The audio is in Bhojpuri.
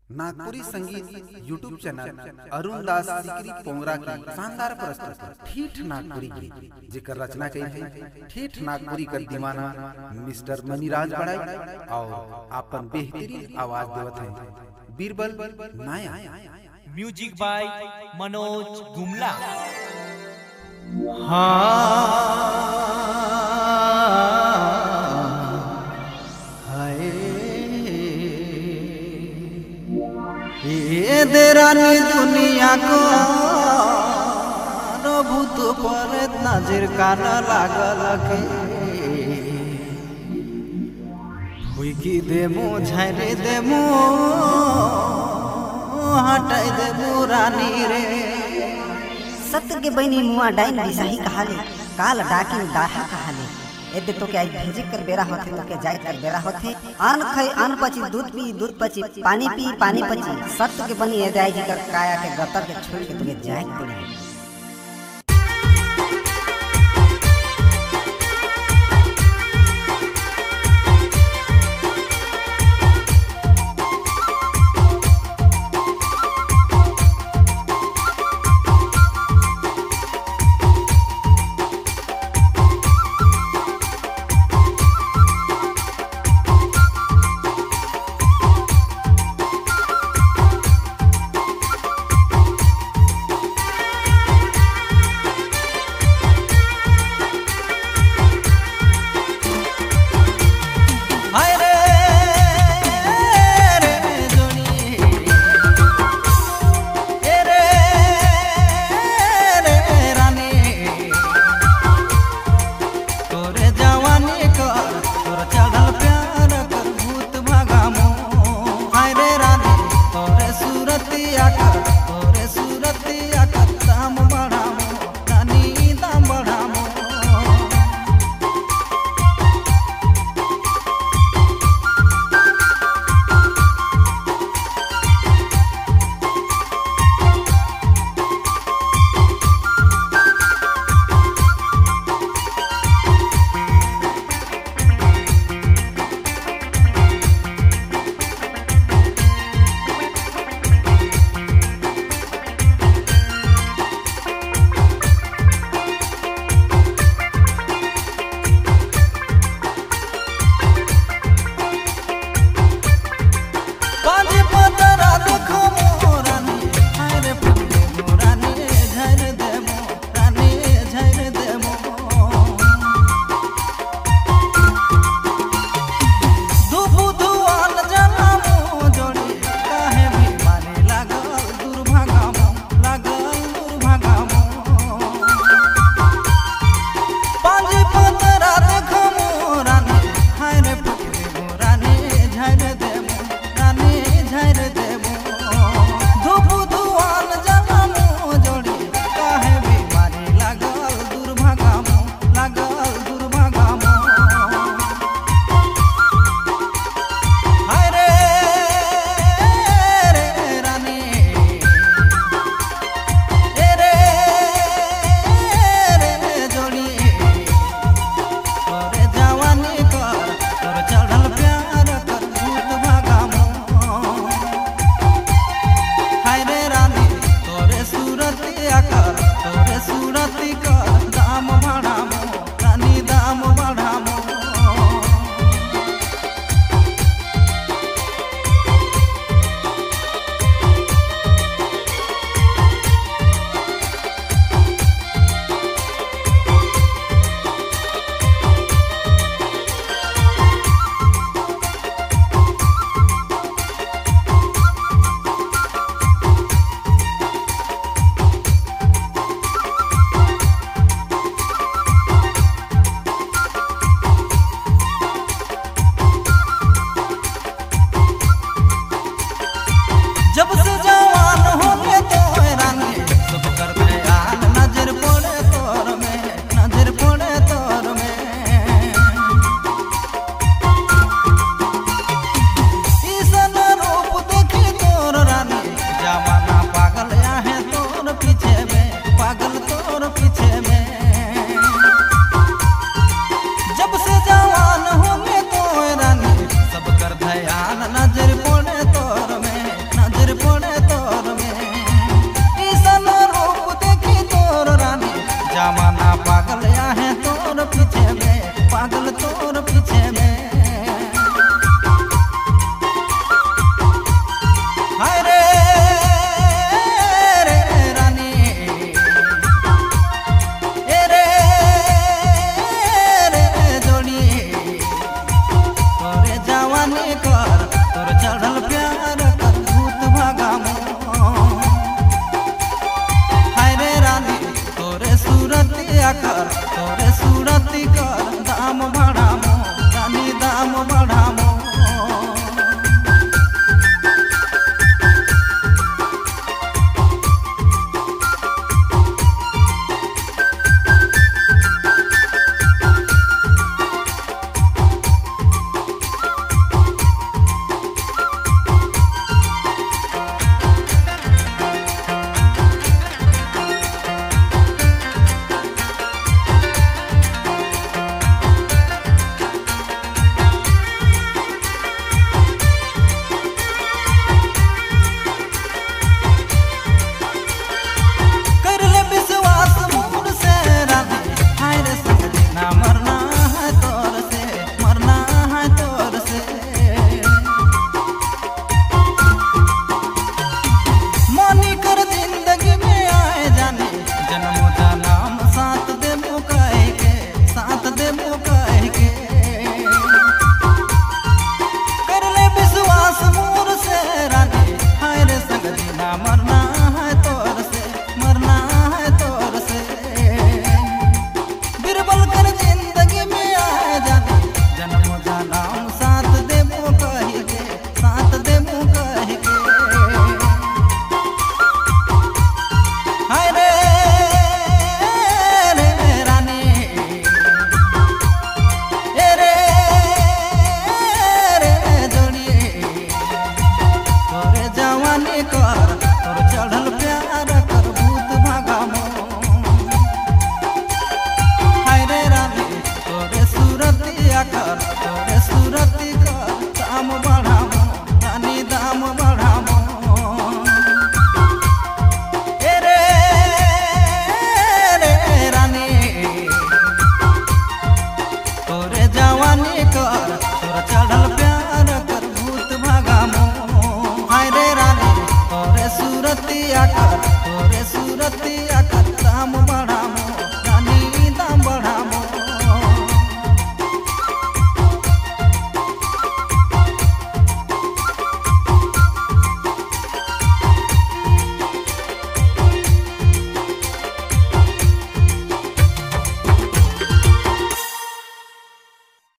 नागपुरी संगीत यूट्यूब चैनल अरुण दास सिकरी पोंगरा की शानदार प्रस्तुति ठीठ नागपुरी गीत जेकर रचना कई है ठीठ नागपुरी कर दीवाना मिस्टर मनीराज बड़ाई और अपन बेहतरीन आवाज देवत है बीरबल नाया। Music by Manoj Gumla. ये देरानी दुनिया को भूत पर नजर कान लागल के हुई की देमो झारे देमो हटाई देमो रानी रे। सत्य के बहनी मुआ डाइन बिसाही कहाले काल डाकी दाहा कहाले एदे तो के आज भेजे कर बेरा होथे तो के जाय कर बेरा होथे अन खई अन पची दूध पची पानी पची सत्य के बनी एदे आई कर काया के गतर के छोड़ के तो के जाय पड़ी। सूरतिया